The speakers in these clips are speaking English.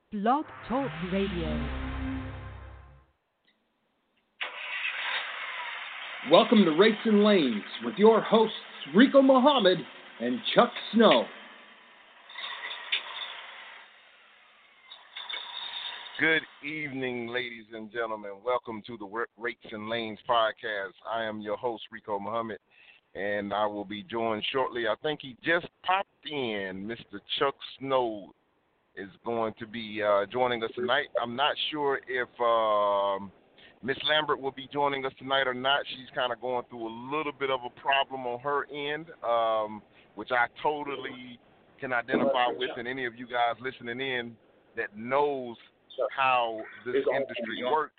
Blog Talk Radio. Welcome to Racing Lanes with your hosts Rico Muhammad and Chuck Snow. Good evening, ladies and gentlemen. Welcome to the Racing Lanes podcast. I am your host, Rico Muhammad, and I will be joined shortly. I think he just popped in. Mr. Chuck Snow is going to be joining us tonight. I'm not sure if Miss Lambert will be joining us tonight or not. She's kind of going through a little bit of a problem on her end, which I totally can identify with, and any of you guys listening in that knows how this industry works,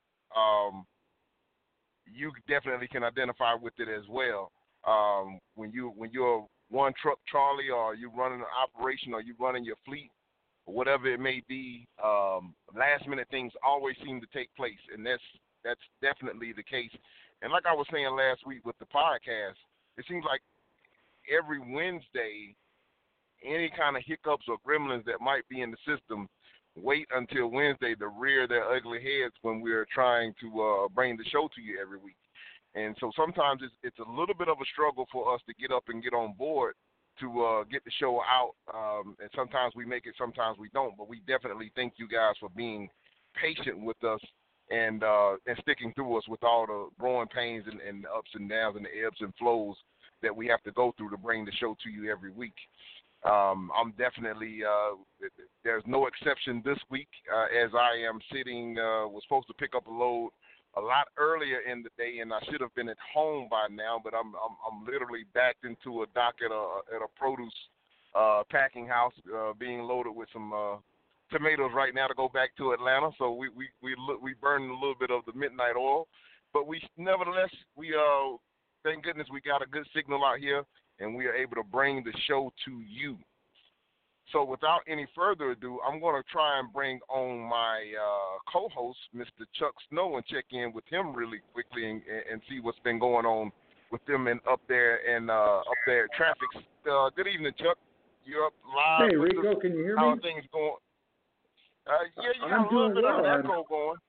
you definitely can identify with it as well. When you're one truck Charlie, or you running an operation, or you running your fleet, or whatever it may be, last minute things always seem to take place, and that's definitely the case. And like I was saying last week with the podcast, it seems like every Wednesday, any kind of hiccups or gremlins that might be in the system wait until Wednesday to rear their ugly heads when we're trying to bring the show to you every week. And so sometimes it's a little bit of a struggle for us to get up and get on board to get the show out. And sometimes we make it, sometimes we don't. But we definitely thank you guys for being patient with us and sticking through us with all the growing pains and the ups and downs and the ebbs and flows that we have to go through to bring the show to you every week. I'm definitely, there's no exception this week, as I am sitting, was supposed to pick up a load a lot earlier in the day, and I should have been at home by now, but I'm literally backed into a dock at a produce packing house, being loaded with some tomatoes right now to go back to Atlanta. So we burned a little bit of the midnight oil, but nevertheless thank goodness we got a good signal out here, and we are able to bring the show to you. So without any further ado, I'm going to try and bring on my co-host, Mr. Chuck Snow, and check in with him really quickly and see what's been going on with them and up there at traffic. Good evening, Chuck. You're up live. Hey, Rico, can you hear me? How are things going? Yeah, you got a little bit of echo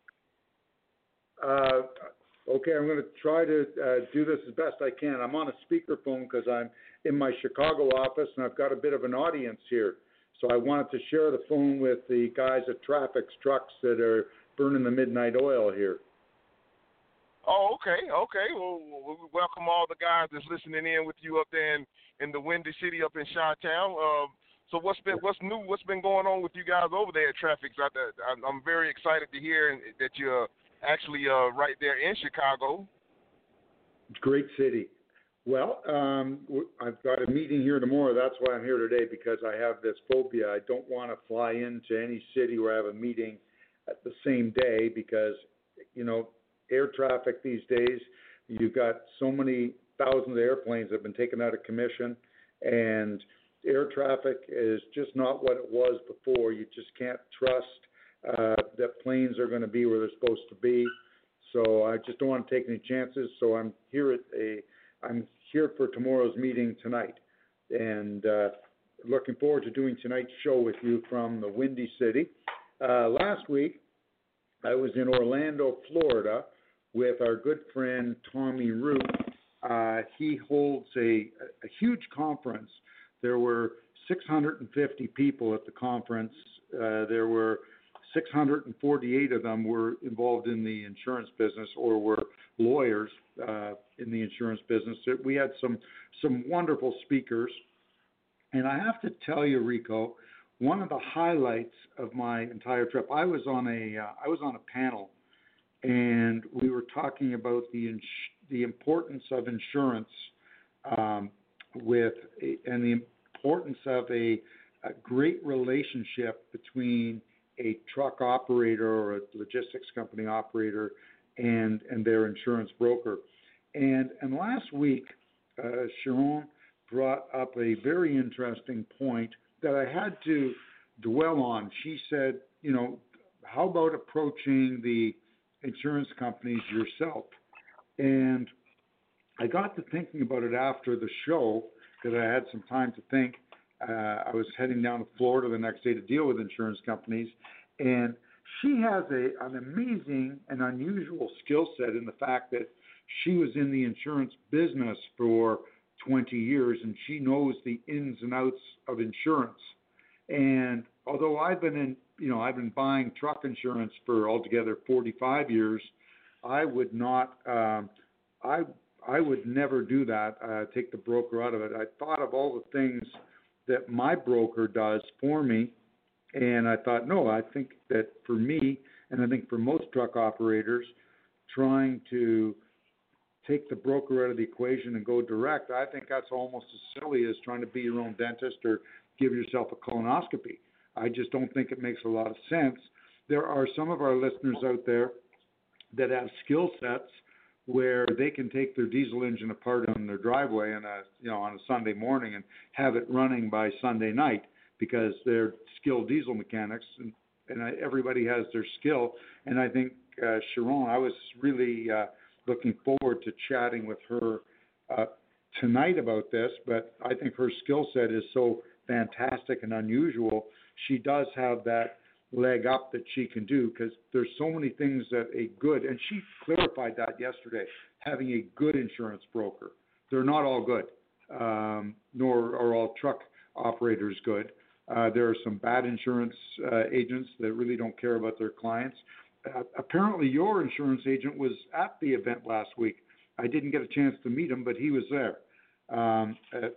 going. Okay, I'm going to try to do this as best I can. I'm on a speakerphone because I'm in my Chicago office, and I've got a bit of an audience here. So I wanted to share the phone with the guys at Traffic's trucks that are burning the midnight oil here. Oh, okay. Well, we welcome all the guys that's listening in with you up there in the Windy City up in Chi-Town. So what's new? What's been going on with you guys over there at Traffic's? I'm very excited to hear that you're actually right there in Chicago. Great city. Well, I've got a meeting here tomorrow. That's why I'm here today, because I have this phobia. I don't want to fly into any city where I have a meeting at the same day because, air traffic these days, you've got so many thousands of airplanes that have been taken out of commission, and air traffic is just not what it was before. You just can't trust that planes are going to be where they're supposed to be. So I just don't want to take any chances. So I'm here for tomorrow's meeting tonight, and looking forward to doing tonight's show with you from the Windy City. Last week, I was in Orlando, Florida, with our good friend Tommy Root. He holds a huge conference. There were 650 people at the conference. There were 648 of them were involved in the insurance business or were lawyers in the insurance business. We had some wonderful speakers. And I have to tell you, Rico, one of the highlights of my entire trip, I was on a panel, and we were talking about the importance of insurance and the importance of a great relationship between a truck operator or a logistics company operator and their insurance broker. And last week, Sharon brought up a very interesting point that I had to dwell on. She said, how about approaching the insurance companies yourself? And I got to thinking about it after the show because I had some time to think. I was heading down to Florida the next day to deal with insurance companies, and she has an amazing and unusual skill set in the fact that she was in the insurance business for 20 years, and she knows the ins and outs of insurance. And although I've been buying truck insurance for altogether 45 years, I would not, I would never do that, take the broker out of it. I thought of all the things that my broker does for me, and I thought, no, I think that for me, and I think for most truck operators, trying to take the broker out of the equation and go direct, I think that's almost as silly as trying to be your own dentist or give yourself a colonoscopy. I just don't think it makes a lot of sense. There are some of our listeners out there that have skill sets where they can take their diesel engine apart on their driveway on a Sunday morning and have it running by Sunday night because they're skilled diesel mechanics, and everybody has their skill. And I think Sharon, I was really looking forward to chatting with her tonight about this, but I think her skill set is so fantastic and unusual. She does have that leg up that she can do because there's so many things that a good, and she clarified that yesterday, having a good insurance broker. They're not all good, nor are all truck operators good. There are some bad insurance agents that really don't care about their clients. Apparently your insurance agent was at the event last week. I didn't get a chance to meet him, but he was there at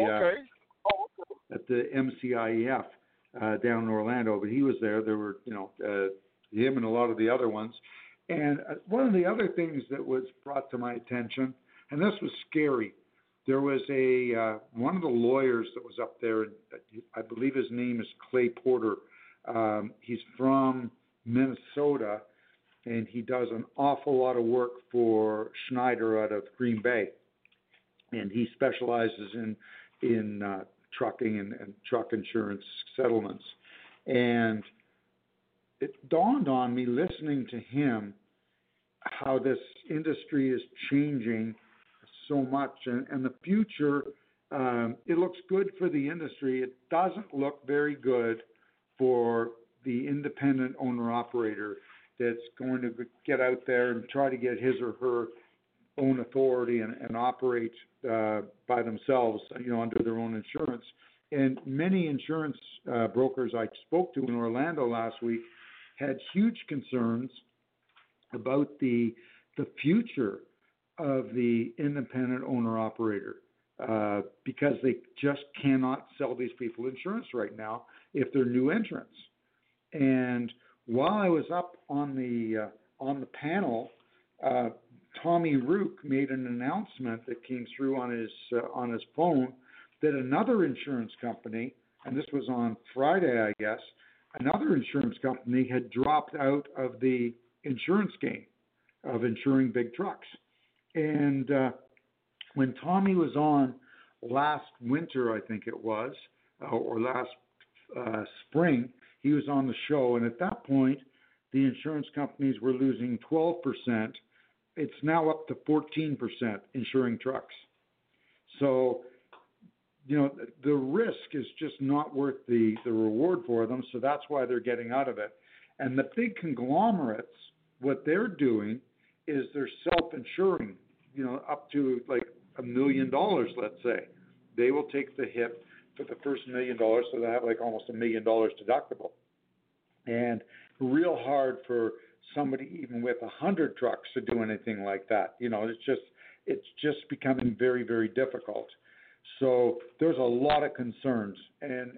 the MCIEF down in Orlando. But he was there. There were, him and a lot of the other ones. And one of the other things that was brought to my attention, and this was scary, there was one of the lawyers that was up there, I believe his name is Clay Porter. He's from Minnesota, and he does an awful lot of work for Schneider out of Green Bay. And he specializes in trucking and truck insurance settlements. And it dawned on me listening to him how this industry is changing so much, and the future, it looks good for the industry. It doesn't look very good for the independent owner-operator that's going to get out there and try to get his or her own authority and operate by themselves, under their own insurance. And many insurance brokers I spoke to in Orlando last week had huge concerns about the future of the independent owner-operator because they just cannot sell these people insurance right now if they're new entrants. And while I was up on the panel, Tommy Rook made an announcement that came through on his phone that another insurance company, and this was on Friday, I guess, another insurance company had dropped out of the insurance game of insuring big trucks. And when Tommy was on last winter, I think it was, or last spring, he was on the show, and at that point, the insurance companies were losing 12%. It's now up to 14% insuring trucks. So, the risk is just not worth the reward for them, so that's why they're getting out of it. And the big conglomerates, what they're doing is they're self-insuring, up to like $1 million, let's say. They will take the hit for the first $1 million, so they have like almost $1 million deductible. And real hard for somebody even with 100 trucks to do anything like that. It's just becoming very, very difficult. So there's a lot of concerns. And,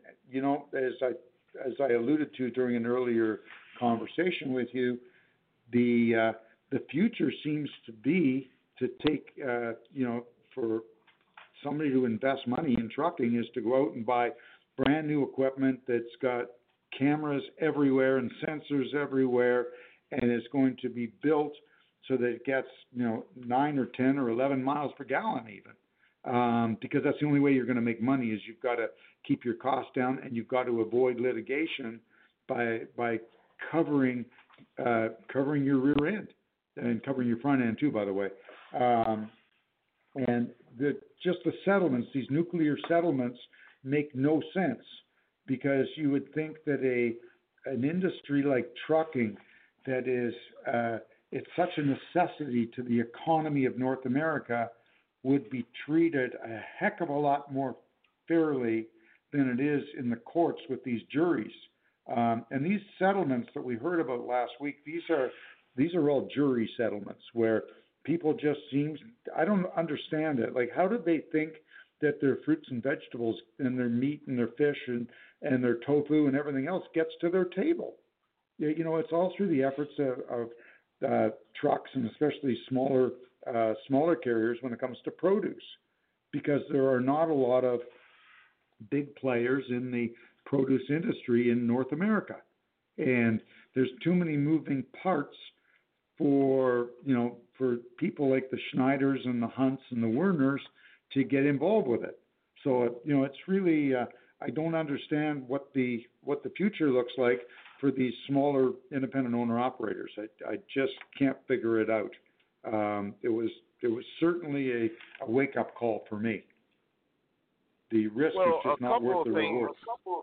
as I alluded to during an earlier conversation with you, the future seems to be to take, for somebody to invest money in trucking is to go out and buy brand new equipment that's got cameras everywhere and sensors everywhere, and is going to be built so that it gets, 9 or 10 or 11 miles per gallon even. Because that's the only way you're going to make money is you've got to keep your costs down, and you've got to avoid litigation by covering your rear end and covering your front end too, by the way. And just the settlements, these nuclear settlements make no sense, because you would think that an industry like trucking that is it's such a necessity to the economy of North America would be treated a heck of a lot more fairly than it is in the courts with these juries. And these settlements that we heard about last week, these are all jury settlements where people just I don't understand it. Like, how did they think that their fruits and vegetables and their meat and their fish and their tofu and everything else gets to their table? You know, it's all through the efforts of trucks, and especially smaller carriers when it comes to produce, because there are not a lot of big players in the produce industry in North America, and there's too many moving parts for people like the Schneiders and the Hunts and the Werners to get involved with it. So it's really I don't understand what the future looks like for these smaller independent owner operators. I just can't figure it out. It was certainly a wake up call for me. The risk is just not worth the reward.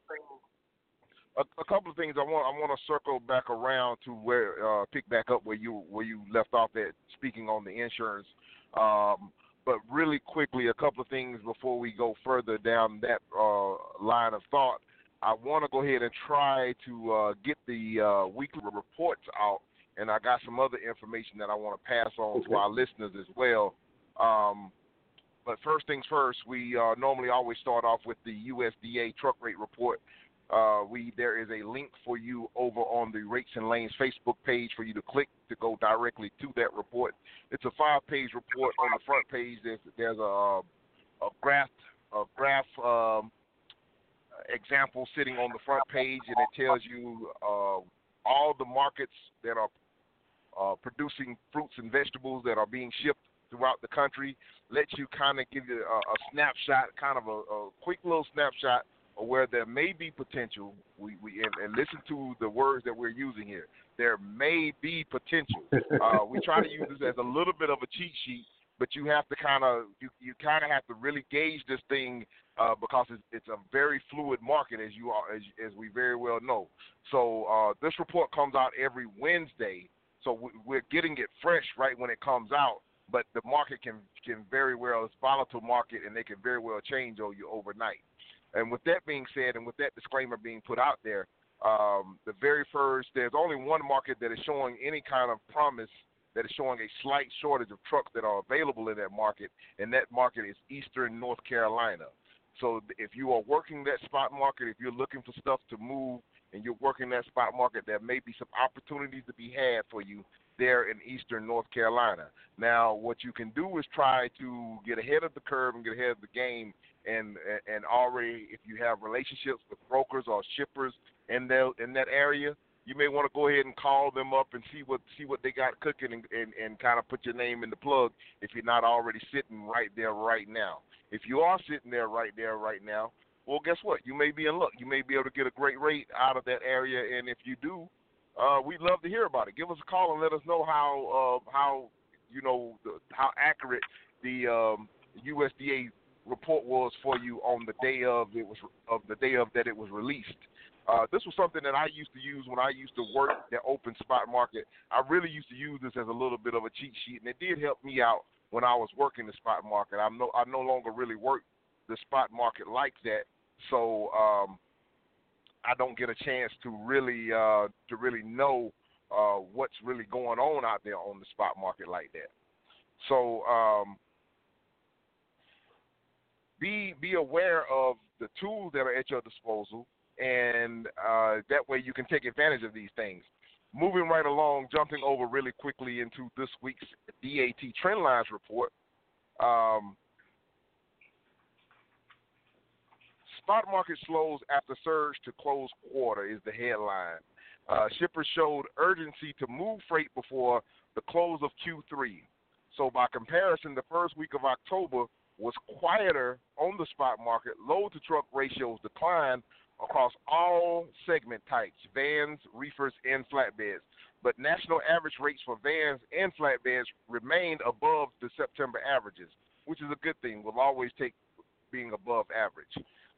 A couple of things I want to circle back around to where pick back up where you left off at, speaking on the insurance. But really quickly, a couple of things before we go further down that line of thought. I want to go ahead and try to get the weekly reports out, and I got some other information that I want to pass on to our listeners as well. But first things first, we normally always start off with the USDA truck rate report. There is a link for you over on the Rates and Lanes Facebook page for you to click to go directly to that report. It's a 5-page report. On the front page, there's a graph example sitting on the front page, and it tells you all the markets that are producing fruits and vegetables that are being shipped throughout the country. Lets you kind of give you a snapshot, kind of a quick little snapshot of where there may be potential. And listen to the words that we're using here. There may be potential. We try to use this as a little bit of a cheat sheet, but you have to you kind of have to really gauge this thing because it's a very fluid market, as we very well know. So this report comes out every Wednesday, so we're getting it fresh right when it comes out. But the market can very well, it's a volatile market, and they can very well change on you overnight. And with that being said, and with that disclaimer being put out there, the very first, there's only one market that is showing any kind of promise, that is showing a slight shortage of trucks that are available in that market, and that market is Eastern North Carolina. So if you are working that spot market, if you're looking for stuff to move and you're working that spot market, there may be some opportunities to be had for you there in Eastern North Carolina. Now, what you can do is try to get ahead of the curve and get ahead of the game, and already, if you have relationships with brokers or shippers in that area, you may want to go ahead and call them up and see what they got cooking and kind of put your name in the plug if you're not already sitting right there right now. If you are sitting there right now, well, guess what? You may be in luck. You may be able to get a great rate out of that area, and if you do, we'd love to hear about it. Give us a call and let us know how accurate the USDA report was for you on the day of that it was released. This was something that I used to use when I used to work the open spot market. I really used to use this as a little bit of a cheat sheet, and it did help me out when I was working the spot market. I no longer really work the spot market like that, so I don't get a chance to really know what's really going on out there on the spot market like that. So be aware of the tools that are at your disposal, and that way you can take advantage of these things. Moving right along, jumping over really quickly into this week's DAT Trendlines report. Spot market slows after surge to close quarter is the headline. Shippers showed urgency to move freight before the close of Q3. So by comparison, the first week of October was quieter on the spot market. Load-to-truck ratios declined across all segment types, vans, reefers, and flatbeds. But national average rates for vans and flatbeds remained above the September averages, which is a good thing. We'll always take being above average.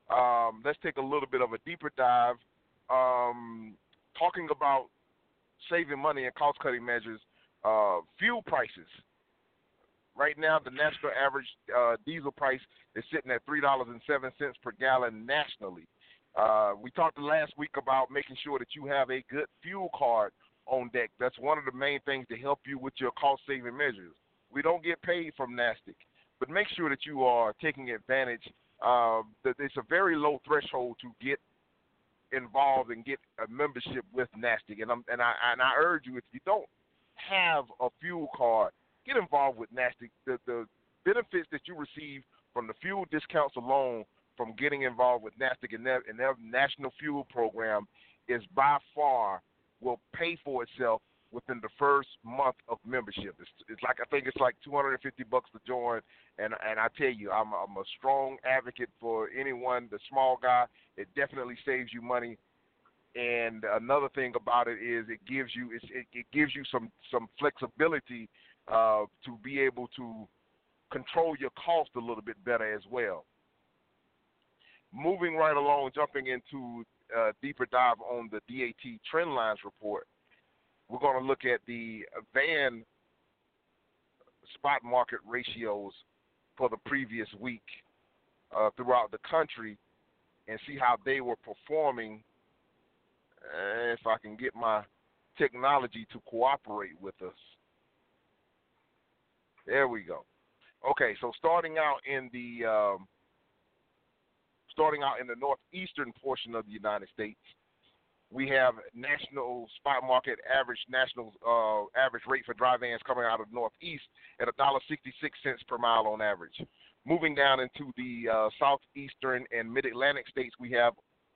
let's take a little bit of a deeper dive, talking about saving money and cost-cutting measures. Fuel prices. Right now, the national average diesel price is sitting at $3.07 per gallon nationally. We talked last week about making sure that you have a good fuel card on deck. That's one of the main things to help you with your cost-saving measures. We don't get paid from NASTC, but make sure that you are taking advantage. That it's a very low threshold to get involved and get a membership with NASTC. And I urge you, if you don't have a fuel card, get involved with NASTC. The benefits that you receive from the fuel discounts alone from getting involved with NASTC and their national fuel program is by far will pay for itself within the first month of membership. It's like, I think it's like $250 to join, and I tell you, I'm a strong advocate for anyone, the small guy. It definitely saves you money. And another thing about it is it gives you some flexibility to be able to control your cost a little bit better as well. Moving right along, jumping into a deeper dive on the DAT trend lines report, we're going to look at the van spot market ratios for the previous week throughout the country and see how they were performing. If I can get my technology to cooperate with us. There we go. Okay, so starting out in the northeastern portion of the United States, we have national spot market average rate for dry vans coming out of the northeast at $1.66 per mile on average. Moving down into the southeastern and mid-Atlantic states, we have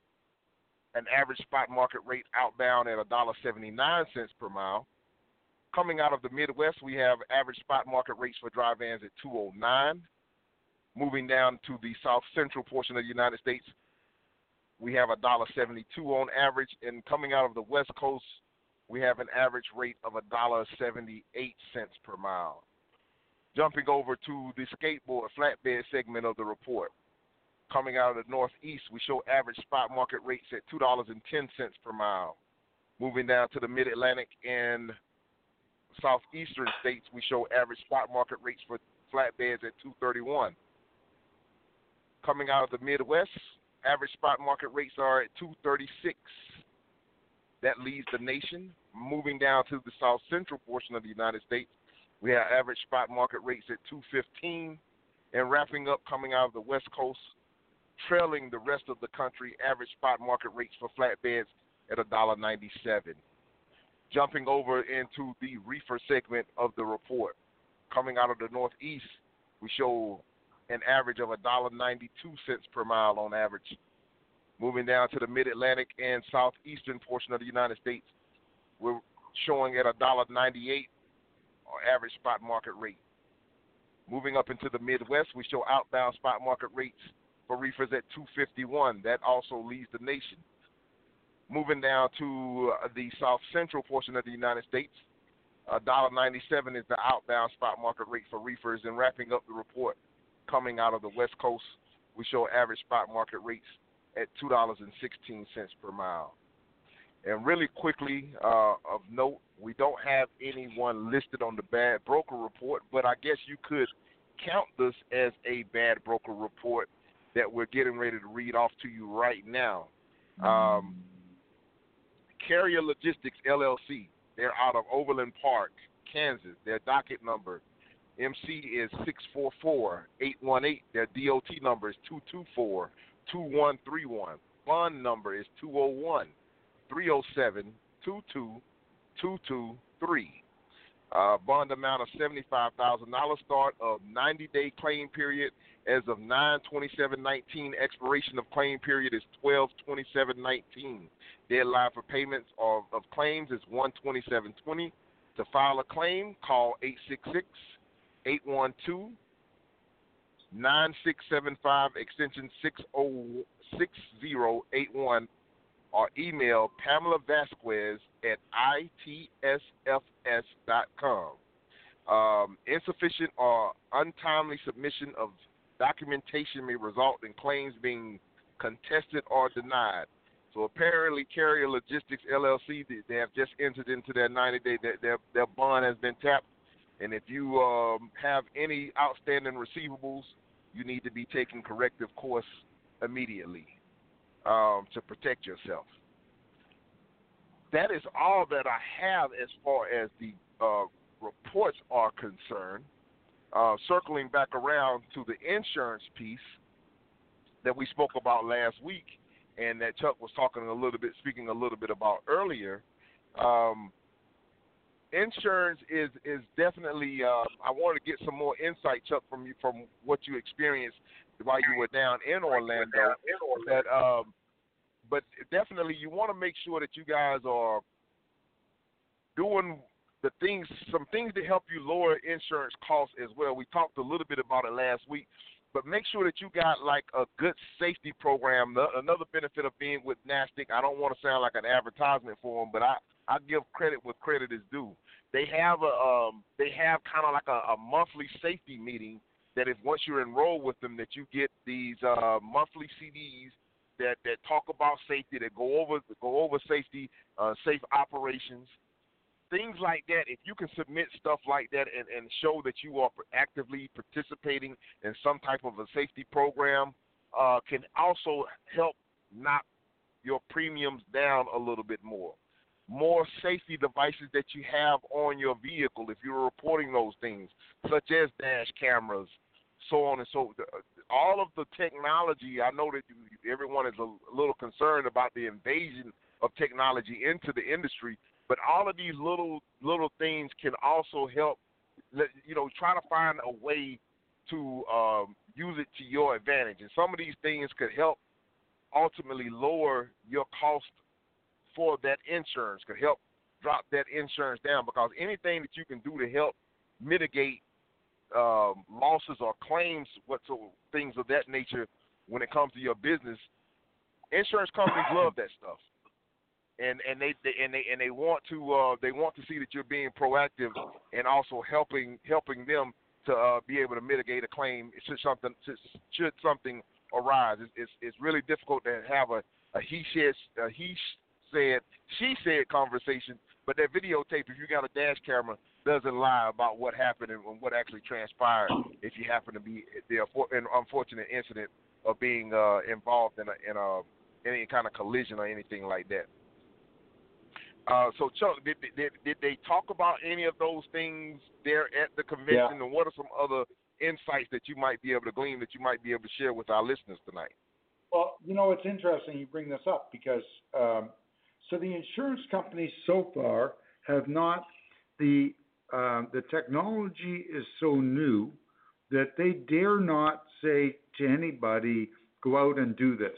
an average spot market rate outbound at $1.79 per mile. Coming out of the Midwest, we have average spot market rates for dry vans at $2.09. Moving down to the south central portion of the United States, we have $1.72 on average. And coming out of the West Coast, we have an average rate of $1.78 per mile. Jumping over to the skateboard flatbed segment of the report. Coming out of the Northeast, we show average spot market rates at $2.10 per mile. Moving down to the Mid-Atlantic and Southeastern states, we show average spot market rates for flatbeds at $2.31. Coming out of the Midwest, average spot market rates are at $2.36. That leads the nation. Moving down to the South Central portion of the United States, we have average spot market rates at $2.15. And wrapping up, coming out of the West Coast, trailing the rest of the country, average spot market rates for flatbeds at $1.97. Jumping over into the reefer segment of the report. Coming out of the Northeast, we show an average of $1.92 per mile on average. Moving down to the Mid-Atlantic and Southeastern portion of the United States, we're showing at $1.98 average spot market rate. Moving up into the Midwest, we show outbound spot market rates for reefers at $2.51. That also leads the nation. Moving down to the South Central portion of the United States, $1.97 is the outbound spot market rate for reefers. And wrapping up the report, coming out of the West Coast, we show average spot market rates at $2.16 per mile. And really quickly, of note, we don't have anyone listed on the bad broker report, but I guess you could count this as a bad broker report that we're getting ready to read off to you right now. Carrier Logistics, LLC. They're out of Overland Park, Kansas. Their docket number, MC, is 644-818. Their DOT number is 224-2131. Bond number is 201-307-22223. Bond amount of $75,000. Start of 90-day claim period as of 9/27/19. Expiration of claim period is 12/27/19. Deadline for payments of claims is 1/27/20. To file a claim, call 866-812-9675 extension 6081 or email Pamela Vasquez at itsfs.com. Insufficient or untimely submission of documentation may result in claims being contested or denied. So apparently Carrier Logistics LLC, they have just entered into their 90-day, their bond has been tapped. And if you have any outstanding receivables, you need to be taking corrective course immediately to protect yourself. That is all that I have as far as the reports are concerned. Circling back around to the insurance piece that we spoke about last week, and that Chuck was speaking a little bit about earlier. Insurance is definitely. I wanted to get some more insight, Chuck, from you, from what you experienced while you were down in Orlando. But definitely, you want to make sure that you guys are doing some things to help you lower insurance costs as well. We talked a little bit about it last week, but make sure that you got like a good safety program. Another benefit of being with NASTC, I don't want to sound like an advertisement for them, but I give credit where credit is due. They have kind of like a monthly safety meeting that if once you're enrolled with them, that you get these monthly CDs that talk about safety, that go over safety, safe operations. Things like that, if you can submit stuff like that and show that you are actively participating in some type of a safety program, can also help knock your premiums down a little bit more. More safety devices that you have on your vehicle, if you're reporting those things, such as dash cameras, so on and so forth. All of the technology, I know that everyone is a little concerned about the invasion of technology into the industry, but all of these little things can also help, try to find a way to use it to your advantage. And some of these things could help ultimately lower your cost for that insurance, could help drop that insurance down, because anything that you can do to help mitigate losses or claims, things of that nature when it comes to your business, insurance companies love that stuff. And they want to see that you're being proactive and also helping them to be able to mitigate a claim should something arise. It's really difficult to have a he said she said conversation, but that videotape, if you got a dash camera, doesn't lie about what happened and what actually transpired if you happen to be an unfortunate incident of being involved in any kind of collision or anything like that. So, Chuck, did they talk about any of those things there at the convention? Yeah. And what are some other insights that you might be able to glean, that you might be able to share with our listeners tonight? Well, it's interesting you bring this up because so the insurance companies so far have not the technology is so new that they dare not say to anybody, go out and do this.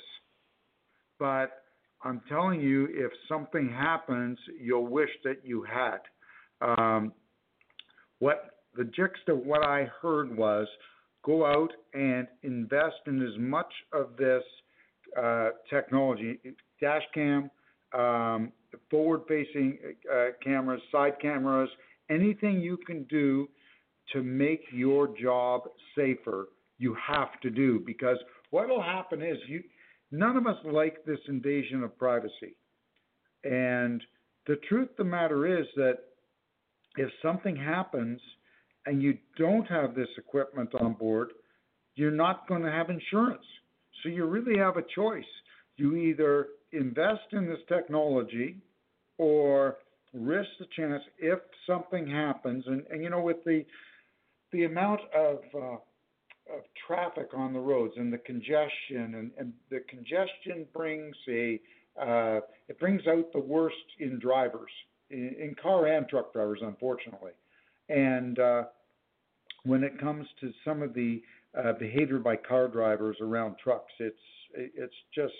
But I'm telling you, if something happens, you'll wish that you had. What the gist of what I heard was, go out and invest in as much of this technology, dash cam, forward-facing cameras, side cameras, anything you can do to make your job safer, you have to do. Because what will happen is none of us like this invasion of privacy. And the truth of the matter is that if something happens and you don't have this equipment on board, you're not going to have insurance. So you really have a choice. You either invest in this technology or risk the chance if something happens. And with the amount of traffic on the roads and the congestion, and the congestion brings it brings out the worst in drivers, in car and truck drivers, unfortunately. And when it comes to some of the behavior by car drivers around trucks, it's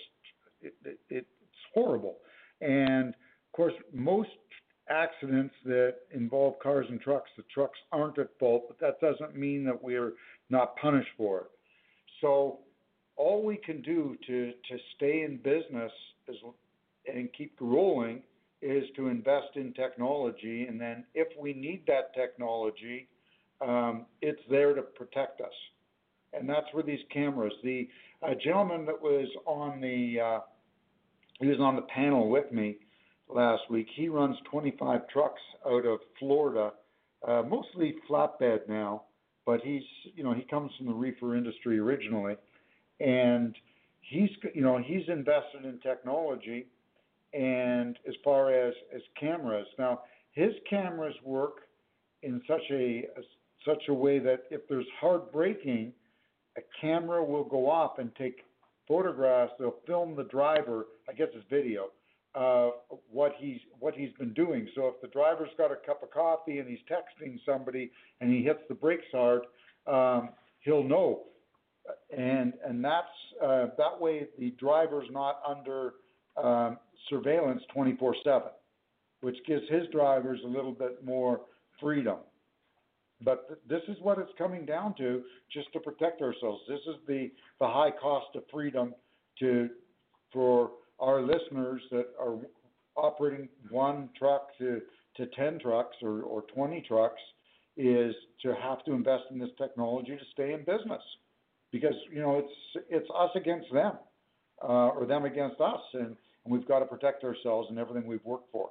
horrible. And of course, most accidents that involve cars and trucks, the trucks aren't at fault, but that doesn't mean that we're not punished for it. So all we can do to stay in business and keep rolling is to invest in technology. And then if we need that technology, it's there to protect us. and that's where these cameras. The gentleman that was on he was on the panel with me last week. He runs 25 trucks out of Florida, mostly flatbed now, but he comes from the reefer industry originally, and he's invested in technology, and as far as cameras. Now, his cameras work in such a way that if there's hard braking, a camera will go off and take photographs. They'll film the driver, I guess it's video, what he's been doing. So if the driver's got a cup of coffee and he's texting somebody and he hits the brakes hard, he'll know. And that's that way the driver's not under surveillance 24/7, which gives his drivers a little bit more freedom. But this is what it's coming down to, just to protect ourselves. This is the high cost of freedom for our listeners that are operating one truck to 10 trucks or 20 trucks, is to have to invest in this technology to stay in business. Because, it's us against them, or them against us, and we've got to protect ourselves and everything we've worked for.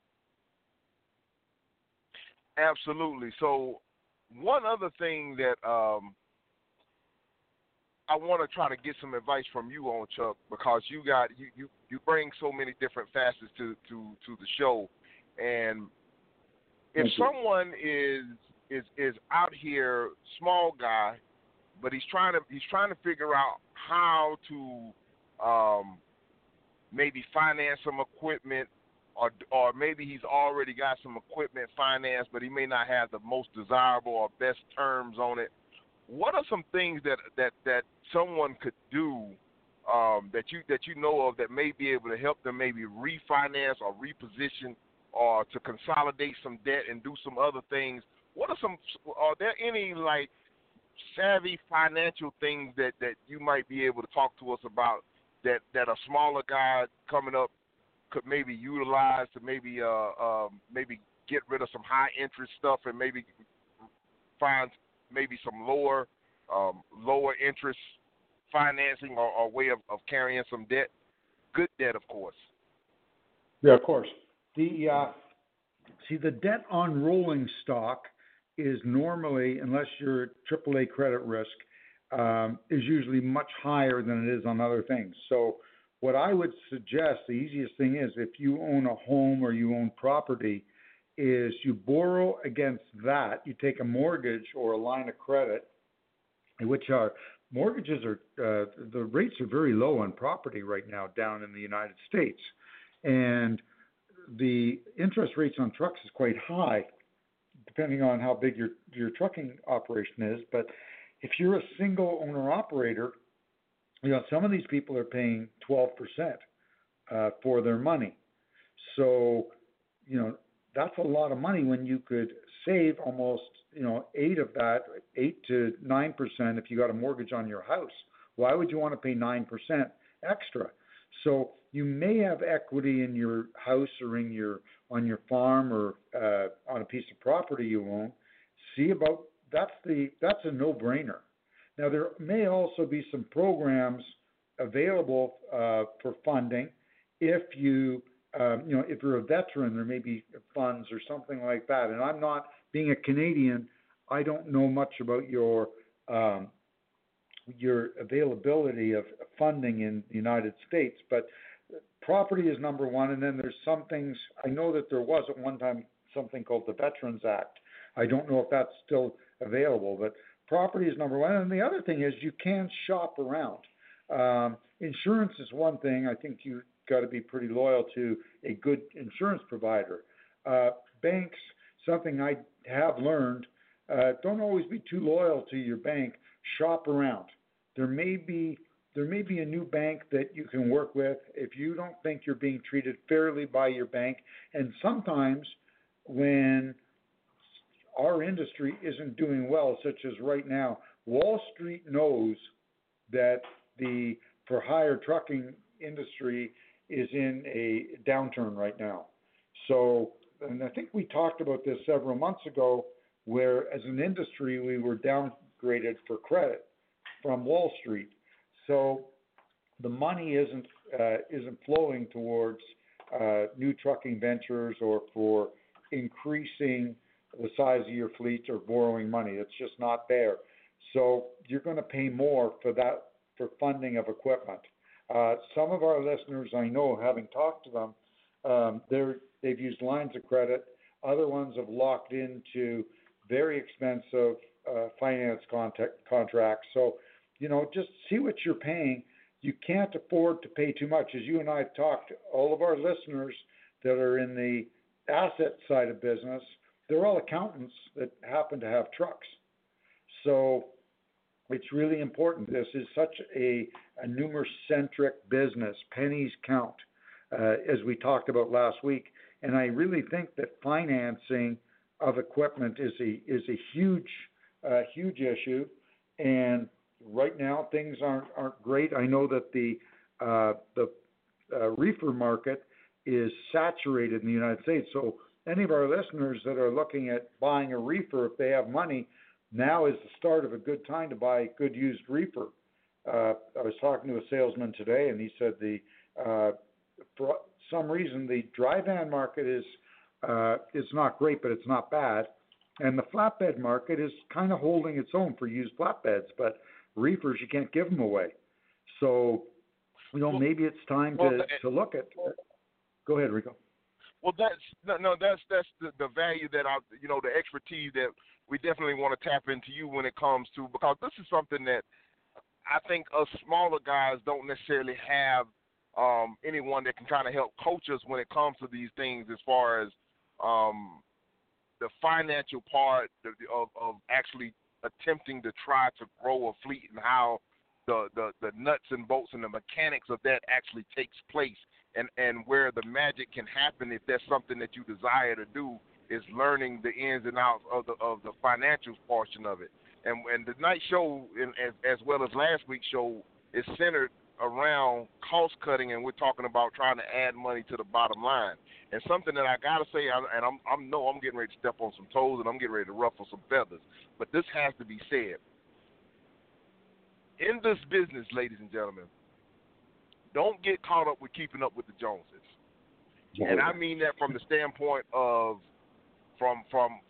Absolutely. So one other thing that I want to try to get some advice from you on, Chuck, because you bring so many different facets to the show, and if someone is out here, small guy, but he's trying to figure out how to maybe finance some equipment, or maybe he's already got some equipment financed, but he may not have the most desirable or best terms on it. What are some things that someone could do that you know of that may be able to help them maybe refinance or reposition or to consolidate some debt and do some other things? Are there any like savvy financial things that you might be able to talk to us about that a smaller guy coming up could maybe utilize to maybe get rid of some high interest stuff and maybe find maybe some lower interest financing or way of carrying some debt? Good debt, of course. Yeah, of course. The debt on rolling stock is normally, unless you're AAA credit risk, is usually much higher than it is on other things. So what I would suggest, the easiest thing is, if you own a home or you own property, is you borrow against that. You take a mortgage or a line of credit, which are mortgages are the rates are very low on property right now down in the United States, and the interest rates on trucks is quite high, depending on how big your trucking operation is. But if you're a single owner operator, some of these people are paying 12% for their money. So, that's a lot of money when you could save almost, 8 to 9% if you got a mortgage on your house. Why would you want to pay 9% extra? So you may have equity in your house or on your farm or on a piece of property you own. That's a no-brainer. Now, there may also be some programs available for funding if if you're a veteran. There may be funds or something like that. And I'm not, being a Canadian, I don't know much about your availability of funding in the United States, but property is number one. And then there's some things, I know that there was at one time something called the Veterans Act. I don't know if that's still available, but property is number one. And the other thing is you can shop around. Insurance is one thing. I think you've got to be pretty loyal to a good insurance provider. Banks, something I have learned, don't always be too loyal to your bank. Shop around. There may be a new bank that you can work with if you don't think you're being treated fairly by your bank. And sometimes when our industry isn't doing well, such as right now, Wall Street knows that the for-hire trucking industry is in a downturn right now. So, and I think we talked about this several months ago, where as an industry we were downgraded for credit from Wall Street. So the money isn't flowing towards new trucking ventures or for increasing the size of your fleet or borrowing money. It's just not there. So you're going to pay more for that, for funding of equipment. Some of our listeners, I know, having talked to them, they've used lines of credit. Other ones have locked into very expensive finance contracts. So, just see what you're paying. You can't afford to pay too much. As you and I have talked, all of our listeners that are in the asset side of business, they're all accountants that happen to have trucks. So it's really important. This is such a numer-centric business. Pennies count, as we talked about last week. And I really think that financing of equipment is a huge issue. And right now things aren't great. I know that the reefer market is saturated in the United States. So any of our listeners that are looking at buying a reefer, if they have money, now is the start of a good time to buy good used reefer. I was talking to a salesman today, and he said for some reason the dry van market is not great, but it's not bad, and the flatbed market is kind of holding its own for used flatbeds. But reefers, you can't give them away. So, maybe it's time to look at. Go ahead, Rico. Well, that's the value that the expertise that we definitely want to tap into you when it comes to, because this is something that I think us smaller guys don't necessarily have anyone that can kind of help coach us when it comes to these things, as far as the financial part of actually attempting to try to grow a fleet, and how the nuts and bolts and the mechanics of that actually takes place. And where the magic can happen, if that's something that you desire to do, is learning the ins and outs of the financial portion of it. And tonight's show, as well as last week's show, is centered around cost cutting, and we're talking about trying to add money to the bottom line. And something that I gotta say, and I'm getting ready to step on some toes, and I'm getting ready to ruffle some feathers, but this has to be said. In this business, ladies and gentlemen, don't get caught up with keeping up with the Joneses. And I mean that from the standpoint of from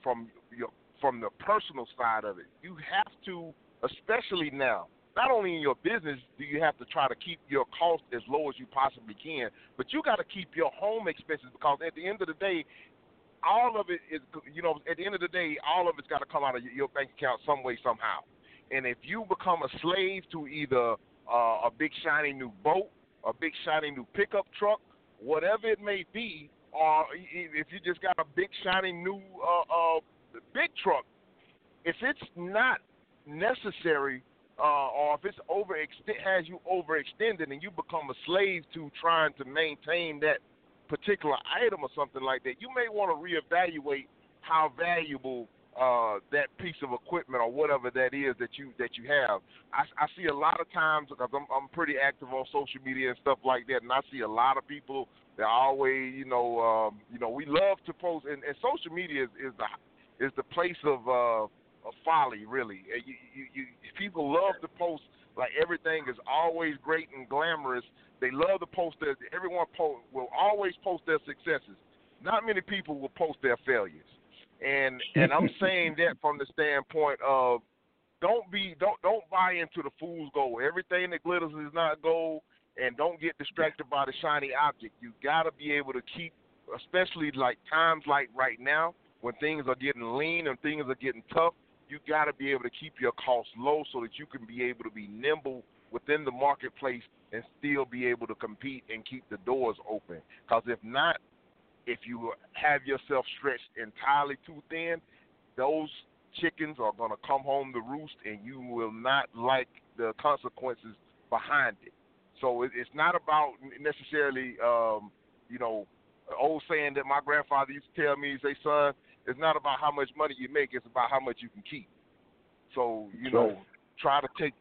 the personal side of it. You have to, especially now, not only in your business do you have to try to keep your costs as low as you possibly can, but you got to keep your home expenses, because at the end of the day, all of it is, at the end of the day, all of it's got to come out of your bank account some way, somehow. And if you become a slave to either a big shiny new boat, a big shiny new pickup truck, whatever it may be, or if you just got a big shiny new big truck, if it's not necessary, or if it's has you overextended, and you become a slave to trying to maintain that particular item or something like that, you may want to reevaluate how valuable that piece of equipment or whatever that is that you have. I see a lot of times, because I'm pretty active on social media and stuff like that, and I see a lot of people that always, we love to post, and social media is the place of folly, really. People love to post like everything is always great and glamorous. They love to post everyone will always post their successes. Not many people will post their failures. And I'm saying that from the standpoint of don't buy into the fool's gold. Everything that glitters is not gold, and don't get distracted by the shiny object. You got to be able to keep, especially like times like right now when things are getting lean and things are getting tough, you got to be able to keep your costs low so that you can be able to be nimble within the marketplace and still be able to compete and keep the doors open. Because if not, if you have yourself stretched entirely too thin, those chickens are going to come home to roost, and you will not like the consequences behind it. So it's not about necessarily, old saying that my grandfather used to tell me, he say, son, it's not about how much money you make, it's about how much you can keep. So, try to take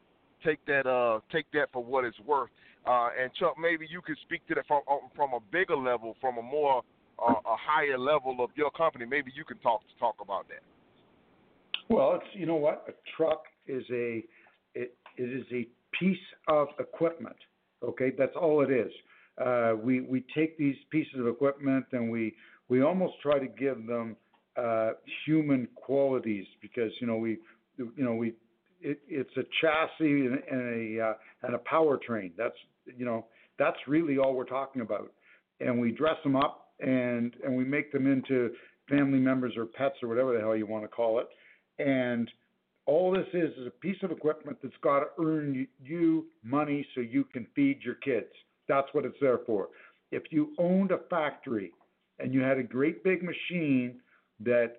that for what it's worth. And Chuck, maybe you could speak to that from a bigger level, from a more a higher level of your company. Maybe you can talk about that. Well, it's, a truck is a it is a piece of equipment. Okay, that's all it is. We take these pieces of equipment and we almost try to give them human qualities because it's a chassis and a powertrain. That's really all we're talking about. And we dress them up and we make them into family members or pets or whatever the hell you want to call it. And all this is a piece of equipment that's got to earn you money so you can feed your kids. That's what it's there for. If you owned a factory and you had a great big machine that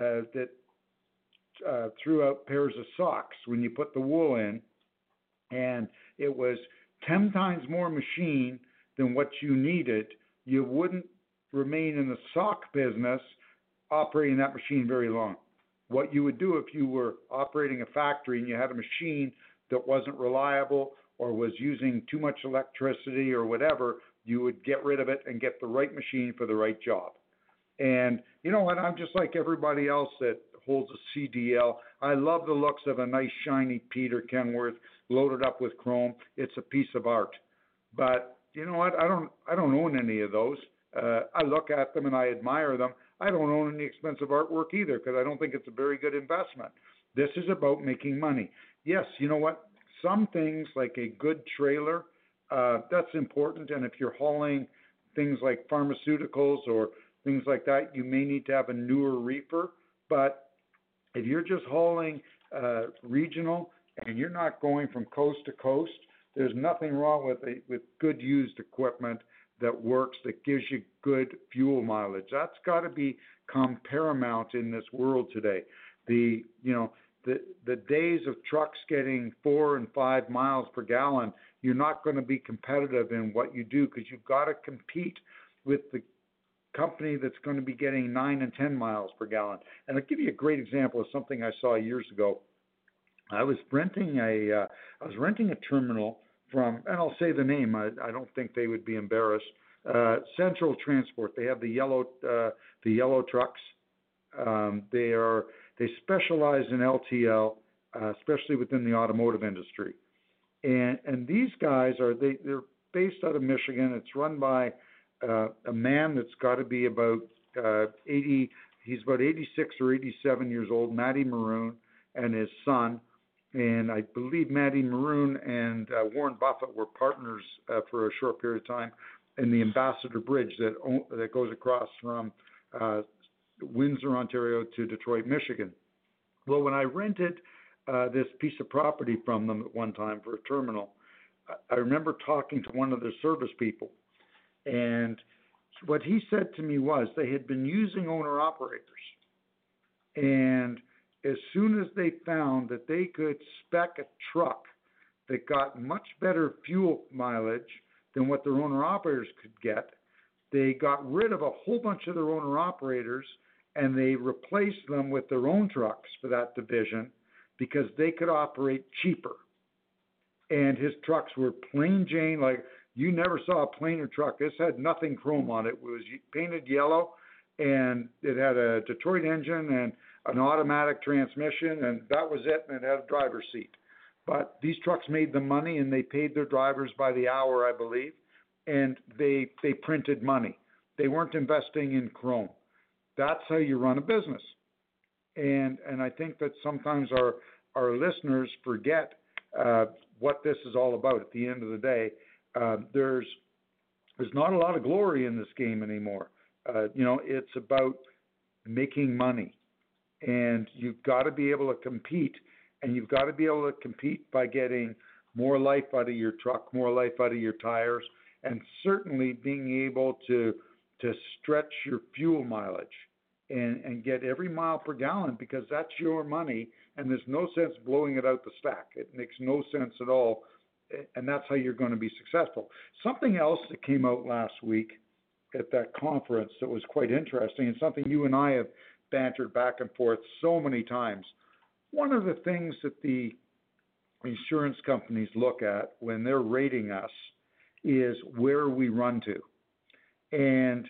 threw out pairs of socks when you put the wool in, and it was 10 times more machine than what you needed, you wouldn't remain in the sock business operating that machine very long. What you would do if you were operating a factory and you had a machine that wasn't reliable or was using too much electricity or whatever, you would get rid of it and get the right machine for the right job. And you know what? I'm just like everybody else that holds a CDL. I love the looks of a nice shiny Peter Kenworth loaded up with chrome. It's a piece of art. But you know what? I don't own any of those. I look at them and I admire them. I don't own any expensive artwork either because I don't think it's a very good investment. This is about making money. Yes, you know what? Some things like a good trailer, that's important. And if you're hauling things like pharmaceuticals or things like that, you may need to have a newer reefer. But if you're just hauling regional and you're not going from coast to coast, there's nothing wrong with good used equipment that works, that gives you good fuel mileage. That's got to become paramount in this world today. The days of trucks getting 4 and 5 miles per gallon, you're not going to be competitive in what you do because you've got to compete with the company that's going to be getting 9 and 10 miles per gallon. And I'll give you a great example of something I saw years ago. I was renting a terminal from, and I'll say the name. I don't think they would be embarrassed. Central Transport. They have the yellow trucks. They specialize in LTL, especially within the automotive industry. And these guys they're based out of Michigan. It's run by a man that's got to be about 80. He's about 86 or 87 years old. Matty Maroon and his son. And I believe Matty Maroon and Warren Buffett were partners for a short period of time in the Ambassador Bridge that goes across from Windsor, Ontario to Detroit, Michigan. Well, when I rented this piece of property from them at one time for a terminal, I remember talking to one of their service people. And what he said to me was they had been using owner-operators. And as soon as they found that they could spec a truck that got much better fuel mileage than what their owner-operators could get, they got rid of a whole bunch of their owner-operators and they replaced them with their own trucks for that division because they could operate cheaper. And his trucks were plain Jane, like you never saw a plainer truck. This had nothing chrome on it. It was painted yellow, and it had a Detroit engine and an automatic transmission, and that was it, and it had a driver's seat. But these trucks made the money, and they paid their drivers by the hour, I believe, and they printed money. They weren't investing in chrome. That's how you run a business. And I think that sometimes our listeners forget what this is all about. At the end of the day, there's not a lot of glory in this game anymore. It's about making money. And you've got to be able to compete, and you've got to be able to compete by getting more life out of your truck, more life out of your tires, and certainly being able to stretch your fuel mileage and get every mile per gallon because that's your money, and there's no sense blowing it out the stack. It makes no sense at all, and that's how you're going to be successful. Something else that came out last week at that conference that was quite interesting, and something you and I have bantered back and forth so many times. One of the things that the insurance companies look at when they're rating us is where we run to. And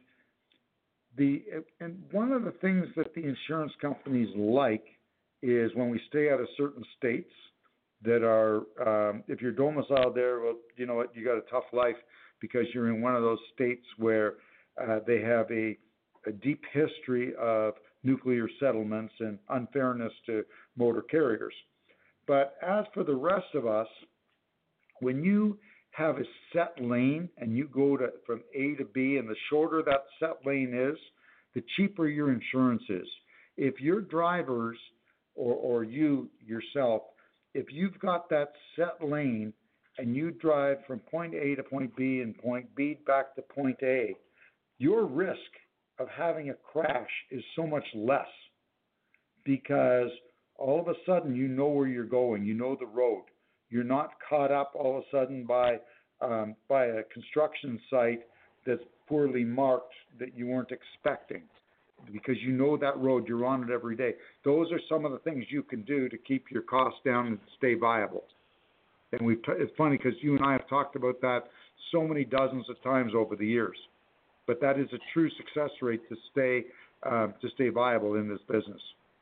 one of the things that the insurance companies like is when we stay out of certain states, that are, if you're domiciled there, well, you know what, you got a tough life because you're in one of those states where they have a deep history of nuclear settlements and unfairness to motor carriers. But as for the rest of us, when you have a set lane and you go from A to B, and the shorter that set lane is, the cheaper your insurance is. If your drivers or you yourself, if you've got that set lane and you drive from point A to point B and point B back to point A, your risk of having a crash is so much less because all of a sudden you know where you're going, you know the road. You're not caught up all of a sudden by a construction site that's poorly marked that you weren't expecting because you know that road, you're on it every day. Those are some of the things you can do to keep your costs down and stay viable. And it's funny because you and I have talked about that so many dozens of times over the years. But that is a true success rate to stay viable in this business.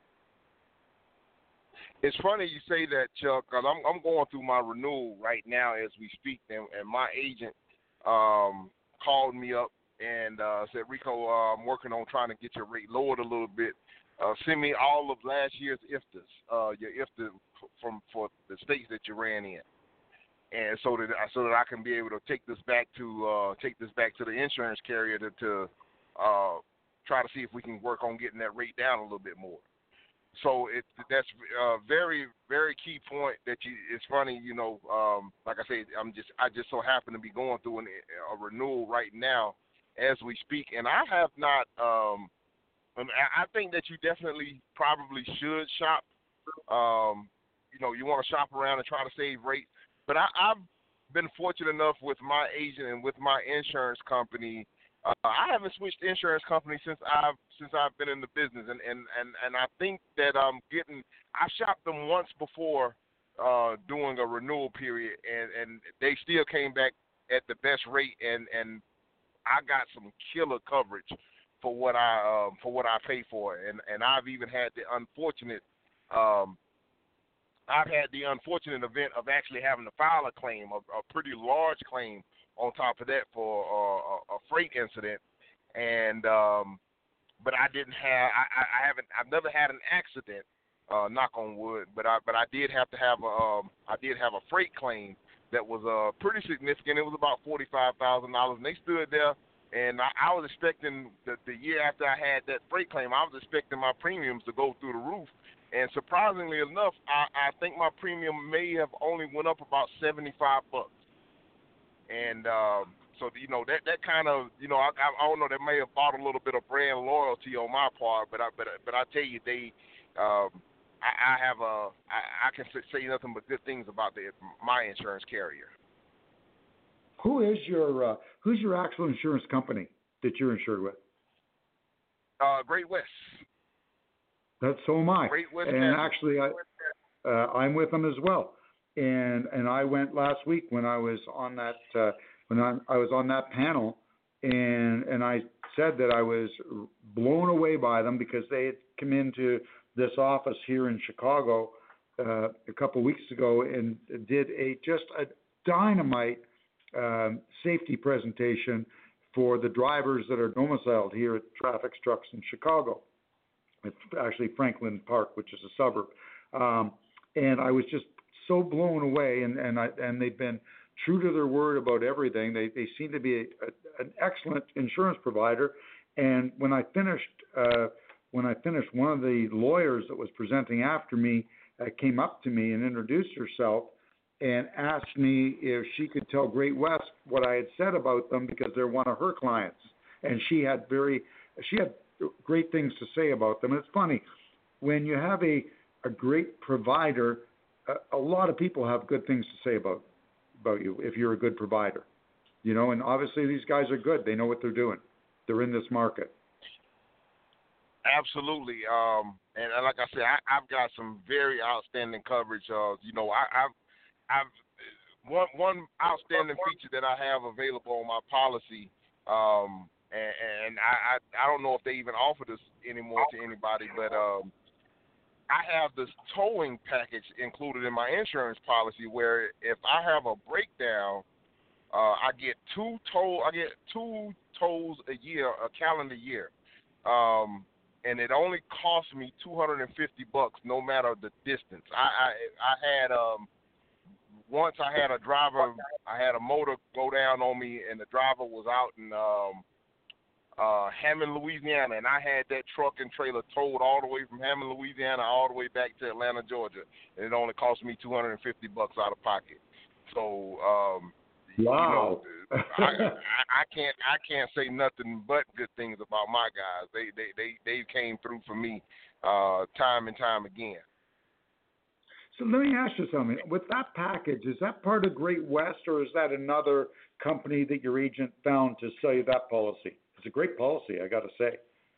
It's funny you say that, Chuck, because I'm going through my renewal right now as we speak, and my agent called me up and said, Rico, I'm working on trying to get your rate lowered a little bit. Send me all of last year's IFTAs, your IFTA for the states that you ran in, and so that I can be able to take this back to the insurance carrier to try to see if we can work on getting that rate down a little bit more. So that's a very, very key point that it's funny, you know, like I say, I just so happen to be going through a renewal right now as we speak, and I have not, I think that you definitely probably should shop. You know, you want to shop around and try to save rates, but I've been fortunate enough with my agent and with my insurance company. I haven't switched insurance companies since I've been in the business, and I think that I've shopped them once before during a renewal period, and they still came back at the best rate, and I got some killer coverage for what I pay for, and I've even had the unfortunate event of actually having to file a claim, a pretty large claim on top of that for a freight incident, and but I've never had an accident, knock on wood, but I did have to have a freight claim that was pretty significant. It was about $45,000, and they stood there, and I was expecting the year after I had that freight claim, I was expecting my premiums to go through the roof, and surprisingly enough, I think my premium may have only went up about $75. And so, you know, that kind of, you know, I don't know, that may have bought a little bit of brand loyalty on my part, but I tell you, I can say nothing but good things about my insurance carrier. Who's your actual insurance company that you're insured with? Great West. So am I. Great West. And actually, I'm with them as well. And I went last week when I was on that I was on that panel, and I said that I was blown away by them because they had come into this office here in Chicago a couple of weeks ago and did just a dynamite safety presentation for the drivers that are domiciled here at Traffic Trucks in Chicago. It's actually Franklin Park, which is a suburb, and I was just so blown away, and they've been true to their word about everything. They seem to be an excellent insurance provider. And when I finished, one of the lawyers that was presenting after me came up to me and introduced herself and asked me if she could tell Great West what I had said about them because they're one of her clients, and she had great things to say about them. And it's funny when you have a great provider. A lot of people have good things to say about you if you're a good provider, you know, and obviously these guys are good. They know what they're doing. They're in this market. Absolutely. And like I said, I've got some very outstanding coverage. You know, I've one outstanding feature that I have available on my policy, and I don't know if they even offer this anymore to anybody, but I have this towing package included in my insurance policy where if I have a breakdown, I get two tows a year, a calendar year, and it only costs me $250 no matter the distance. I had once I had a driver, I had a motor go down on me, and the driver was out in Hammond, Louisiana, and I had that truck and trailer towed all the way from Hammond, Louisiana, all the way back to Atlanta, Georgia, and it only cost me $250 out of pocket. So, wow. I can't say nothing but good things about my guys. They came through for me time and time again. So let me ask you something. With that package, is that part of Great West, or is that another company that your agent found to sell you that policy? It's a great policy, I got to say.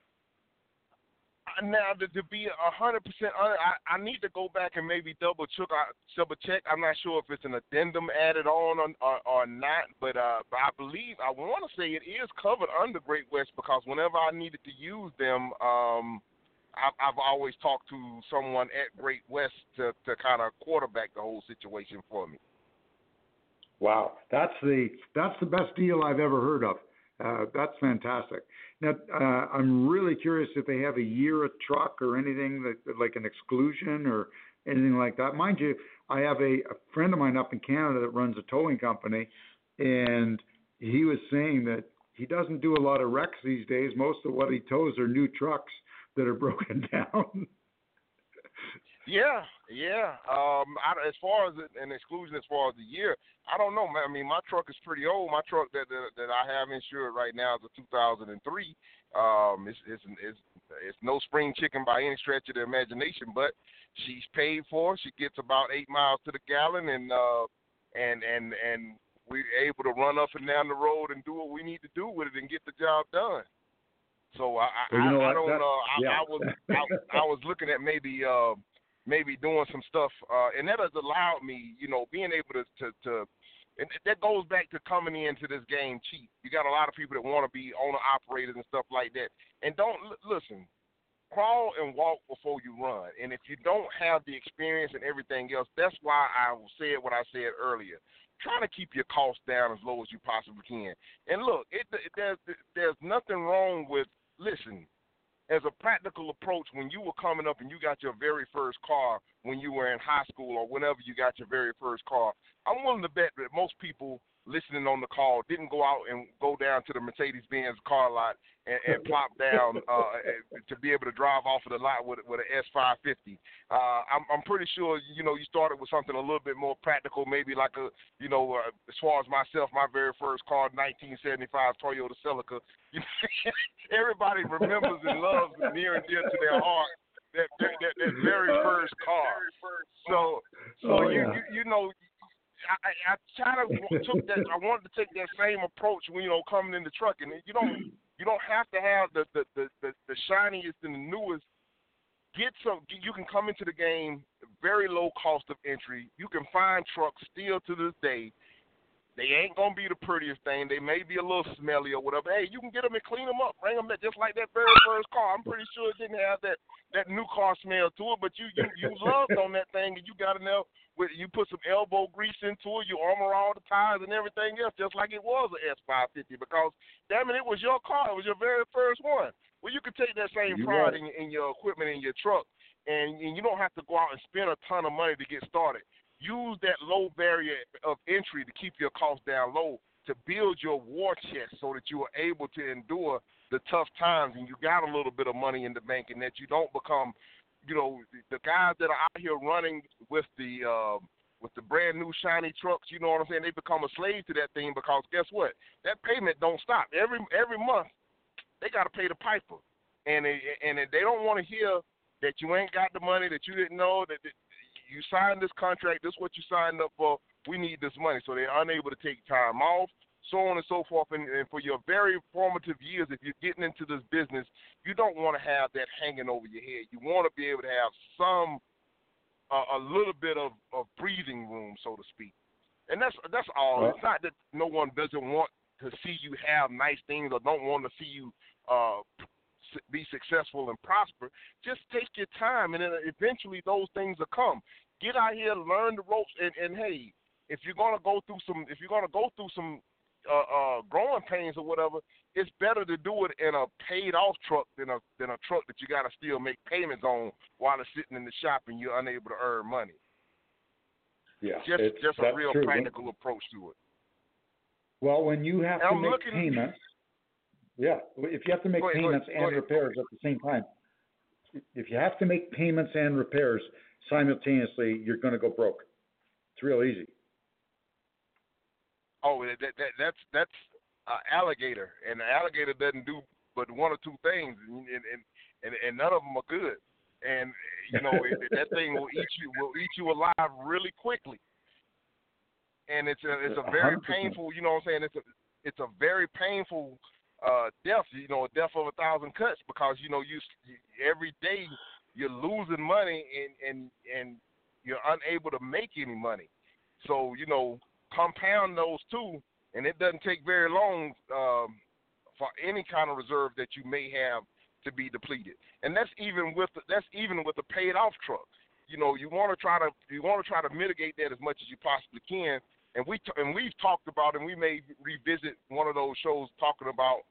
Now, to be 100%, I need to go back and maybe double check. I'm not sure if it's an addendum added on or not, but I believe, I want to say it is covered under Great West, because whenever I needed to use them, I've always talked to someone at Great West to kind of quarterback the whole situation for me. Wow, that's the best deal I've ever heard of. That's fantastic. Now, I'm really curious if they have a year a truck or anything like an exclusion or anything like that. Mind you, I have a friend of mine up in Canada that runs a towing company, and he was saying that he doesn't do a lot of wrecks these days. Most of what he tows are new trucks that are broken down. Yeah. As far as an exclusion, as far as the year, I don't know, man. I mean, my truck is pretty old. My truck that I have insured right now is a 2003. It's no spring chicken by any stretch of the imagination, but she's paid for. She gets about 8 miles to the gallon, and we're able to run up and down the road and do what we need to do with it and get the job done. So I was looking at maybe doing some stuff, and that has allowed me, being able to and that goes back to coming into this game cheap. You got a lot of people that want to be owner-operators and stuff like that. And listen, crawl and walk before you run. And if you don't have the experience and everything else, that's why I said what I said earlier. Try to keep your costs down as low as you possibly can. And look, there's nothing wrong with, listen, as a practical approach, when you were coming up and you got your very first car when you were in high school or whenever you got your very first car, I'm willing to bet that most people listening on the call didn't go out and go down to the Mercedes-Benz car lot and plop down to be able to drive off of the lot with an S550. I'm pretty sure, you started with something a little bit more practical, maybe like as far as myself, my very first car, 1975 Toyota Celica. Everybody remembers and loves near and dear to their heart that very first car. So I kind of took that. I wanted to take that same approach when coming into trucking. You don't have to have the shiniest and the newest. You can come into the game very low cost of entry. You can find trucks still to this day. They ain't gonna be the prettiest thing. They may be a little smelly or whatever. Hey, you can get them and clean them up, bring them just like that very first car. I'm pretty sure it didn't have that new car smell to it, but you loved on that thing, and you got enough. You put some elbow grease into it, you armor all the tires and everything else, just like it was an S550. Because damn it was your car. It was your very first one. Well, you can take that same pride in your equipment in your truck, and you don't have to go out and spend a ton of money to get started. Use that low barrier of entry to keep your costs down low, to build your war chest so that you are able to endure the tough times and you got a little bit of money in the bank, and that you don't become, the guys that are out here running with the brand new shiny trucks, you know what I'm saying? They become a slave to that thing, because guess what? That payment don't stop. Every month they got to pay the piper, and they don't want to hear that you ain't got the money, that you didn't know that you signed this contract, this is what you signed up for, we need this money. So they're unable to take time off, so on and so forth. And for your very formative years, if you're getting into this business, you don't want to have that hanging over your head. You want to be able to have a little bit of breathing room, so to speak. And that's all. It's not that no one doesn't want to see you have nice things or don't want to see you be successful and prosper. Just take your time, and then eventually those things will come. Get out here, learn the ropes, and hey, if you're gonna go through some growing pains or whatever, it's better to do it in a paid off truck than a truck that you gotta still make payments on while it's sitting in the shop and you're unable to earn money. Yeah, just a real true. practical approach to it. Well, when you have to make payments, if you have to make payments and repairs at the same time, if you have to make payments and repairs simultaneously, you're going to go broke. It's real easy. Oh, that's alligator, and the alligator doesn't do but one or two things, and none of them are good. And you know that thing will eat you alive really quickly. And it's a very 100%. Painful. You know what I'm saying? It's a very painful death. You know, a death of 1,000 cuts, because you every day you're losing money and you're unable to make any money. So compound those two, and it doesn't take very long for any kind of reserve that you may have to be depleted. And that's even with a paid off truck. You want to try to mitigate that as much as you possibly can. And we've talked about, and we may revisit one of those shows talking about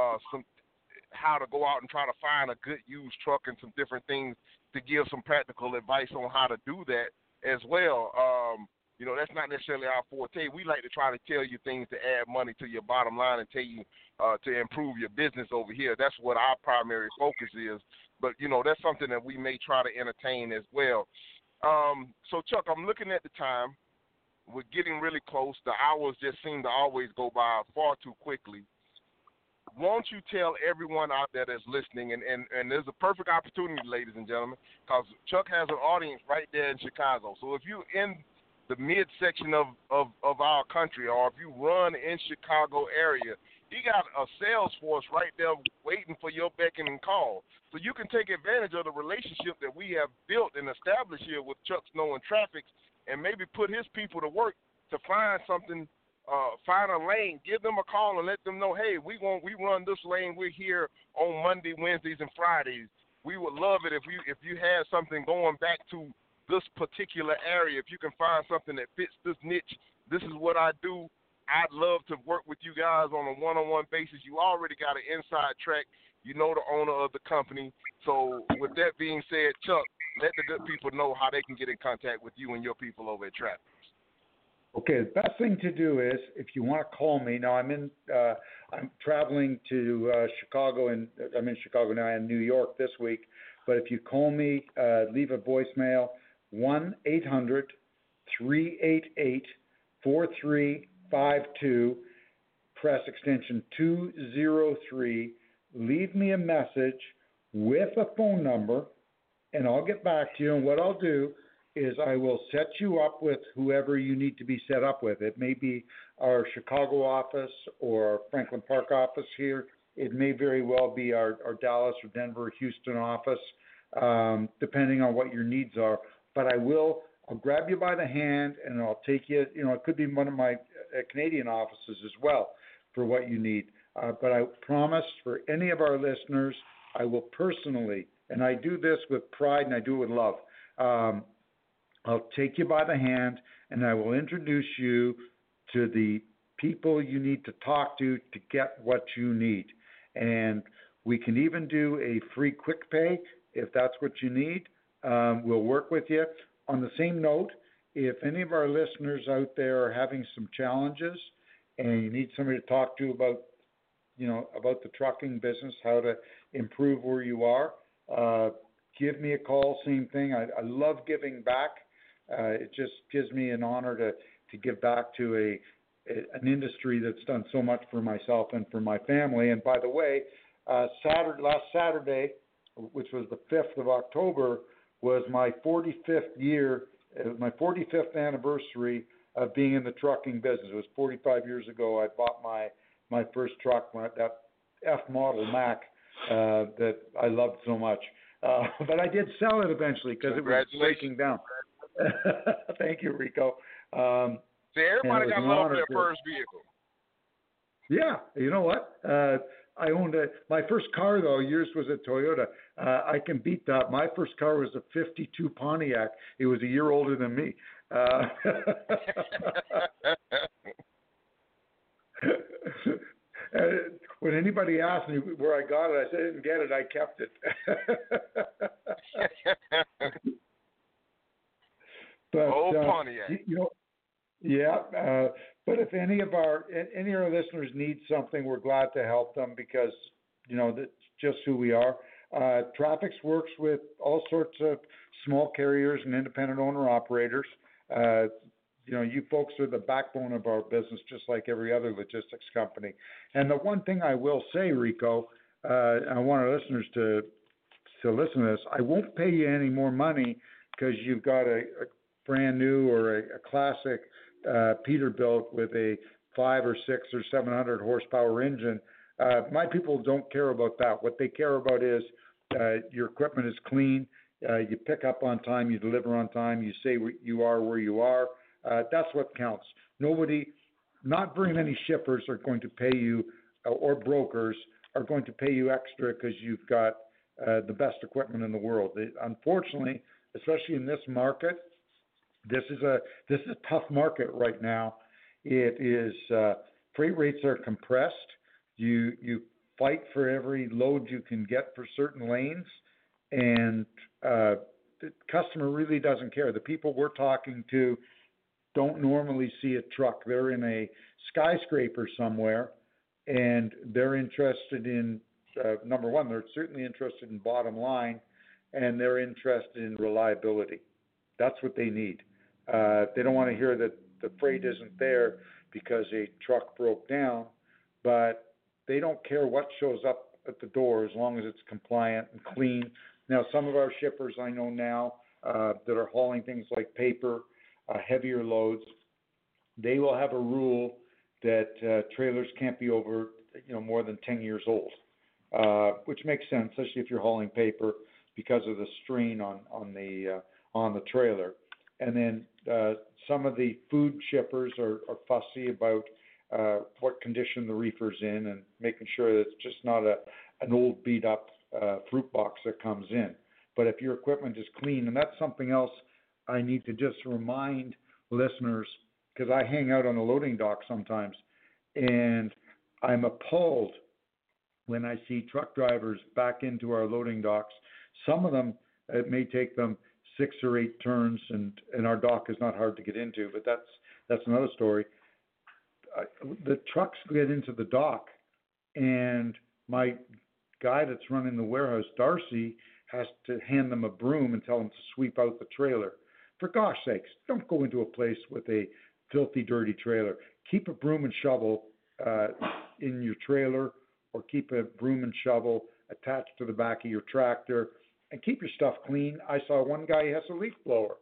how to go out and try to find a good used truck and some different things to give some practical advice on how to do that as well. That's not necessarily our forte. We like to try to tell you things to add money to your bottom line and tell you to improve your business over here. That's what our primary focus is. But, that's something that we may try to entertain as well. So, Chuck, I'm looking at the time. We're getting really close. The hours just seem to always go by far too quickly. Won't you tell everyone out there that's listening, and there's a perfect opportunity, ladies and gentlemen, because Chuck has an audience right there in Chicago. So if you're in the midsection of our country, or if you run in Chicago area, he got a sales force right there waiting for your beck and call. So you can take advantage of the relationship that we have built and established here with Chuck Snow and Traffics, and maybe put his people to work to find something, find a lane, give them a call and let them know, hey, we run this lane. We're here on Monday, Wednesdays, and Fridays. We would love it if you had something going back to this particular area. If you can find something that fits this niche, this is what I do. I'd love to work with you guys on a one-on-one basis. You already got an inside track. You know the owner of the company. So with that being said, Chuck, let the good people know how they can get in contact with you and your people over at Traffics. Okay, the best thing to do is, if you want to call me, now I'm traveling to Chicago, and I'm in Chicago now and New York this week, but if you call me, leave a voicemail, 1-800-388-4352, press extension 203, leave me a message with a phone number, and I'll get back to you. And what I'll do is I will set you up with whoever you need to be set up with. It may be our Chicago office or our Franklin Park office here. It may very well be our Dallas or Denver or Houston office, depending on what your needs are. But I'll grab you by the hand and I'll take you, it could be one of my Canadian offices as well for what you need. But I promise for any of our listeners, I will personally, and I do this with pride and I do it with love, I'll take you by the hand and I will introduce you to the people you need to talk to get what you need. And we can even do a free quick pay if that's what you need. We'll work with you. On the same note, if any of our listeners out there are having some challenges and you need somebody to talk to about the trucking business, how to improve where you are, give me a call. Same thing. I love giving back. It just gives me an honor to give back to an industry that's done so much for myself and for my family. And by the way, last Saturday, which was the 5th of October, was my 45th year, my 45th anniversary of being in the trucking business. It was 45 years ago I bought my first truck, that F-model Mack that I loved so much. But I did sell it eventually because it was breaking down. Thank you, Rico. See, everybody got love for their first vehicle. Yeah, you know what? I owned my first car though. Yours was a Toyota. I can beat that. My first car was a '52 Pontiac. It was a year older than me. When anybody asked me where I got it, I said I didn't get it. I kept it. But, Pontiac. But if any of our listeners need something, we're glad to help them because that's just who we are. Trafix works with all sorts of small carriers and independent owner operators. You folks are the backbone of our business, just like every other logistics company. And the one thing I will say, Rico, I want our listeners to listen to this. I won't pay you any more money because you've got a brand new or a classic Peterbilt with a 500 or 600 or 700 horsepower engine. My people don't care about that. What they care about is your equipment is clean, you pick up on time, you deliver on time, you say you are where you are. That's what counts. Not very many shippers are going to pay you, or brokers are going to pay you extra because you've got the best equipment in the world. Unfortunately, especially in this market, this is a tough market right now. It is freight rates are compressed. You fight for every load you can get for certain lanes, and the customer really doesn't care. The people we're talking to don't normally see a truck. They're in a skyscraper somewhere, and they're interested in number one. They're certainly interested in bottom line, and they're interested in reliability. That's what they need. They don't want to hear that the freight isn't there because a truck broke down, but they don't care what shows up at the door as long as it's compliant and clean. Now, some of our shippers I know now that are hauling things like paper, heavier loads, they will have a rule that trailers can't be over, more than 10 years old, which makes sense, especially if you're hauling paper because of the strain on the trailer. And then some of the food shippers are fussy about what condition the reefer's in and making sure that it's just not an old beat up fruit box that comes in. But if your equipment is clean, and that's something else I need to just remind listeners, because I hang out on the loading dock sometimes, and I'm appalled when I see truck drivers back into our loading docks. Some of them, it may take them 6 or 8 turns, and our dock is not hard to get into, but that's another story. The trucks get into the dock, and my guy that's running the warehouse, Darcy, has to hand them a broom and tell them to sweep out the trailer. For gosh sakes, don't go into a place with a filthy, dirty trailer. Keep a broom and shovel in your trailer, or keep a broom and shovel attached to the back of your tractor, and keep your stuff clean. I saw one guy, he has a leaf blower,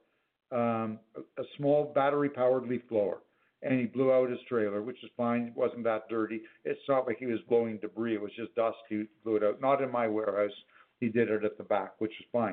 a small battery-powered leaf blower, and he blew out his trailer, which is fine. It wasn't that dirty. It's not like he was blowing debris. It was just dust. He blew it out. Not in my warehouse. He did it at the back, which is fine.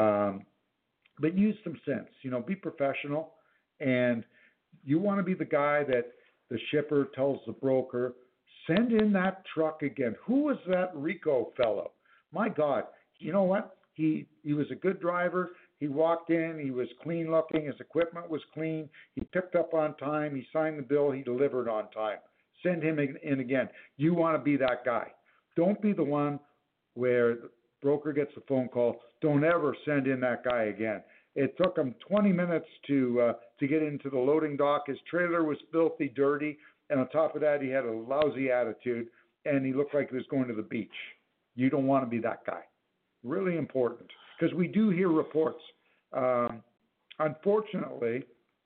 But use some sense. Be professional, and you want to be the guy that the shipper tells the broker, send in that truck again. Who was that Rico fellow? My God, you know what? He was a good driver. He walked in. He was clean looking. His equipment was clean. He picked up on time. He signed the bill. He delivered on time. Send him in again. You want to be that guy. Don't be the one where the broker gets a phone call. Don't ever send in that guy again. It took him 20 minutes to get into the loading dock. His trailer was filthy dirty, and on top of that, he had a lousy attitude, and he looked like he was going to the beach. You don't want to be that guy. Really important, because we do hear reports. Unfortunately,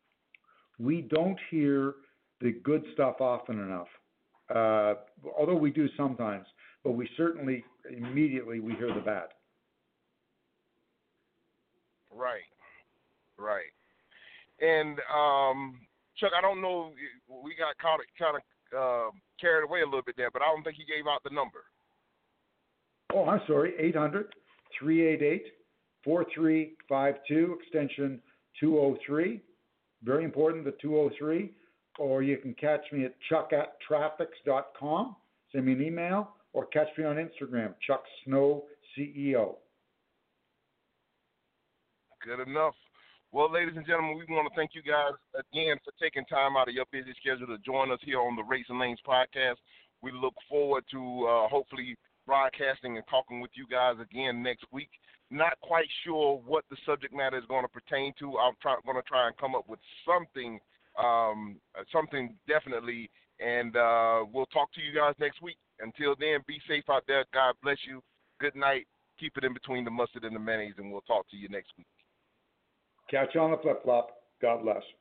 we don't hear the good stuff often enough, although we do sometimes, but we certainly immediately we hear the bad. Right. And Chuck, I don't know, we got kind of carried away a little bit there, but I don't think he gave out the number. Oh, I'm sorry, 800-388-4352, extension 203. Very important, the 203. Or you can catch me at chuck@trafix.com. Send me an email, or catch me on Instagram, Chuck Snow CEO. Good enough. Well, ladies and gentlemen, we want to thank you guys again for taking time out of your busy schedule to join us here on the Racing Lanes podcast. We look forward to hopefully broadcasting and talking with you guys again next week. Not quite sure what the subject matter is going to pertain to. I'm going to try and come up with something definitely, and we'll talk to you guys next week. Until then, be safe out there. God bless you. Good night. Keep it in between the mustard and the mayonnaise, and we'll talk to you next week. Catch you on the flip-flop. God bless.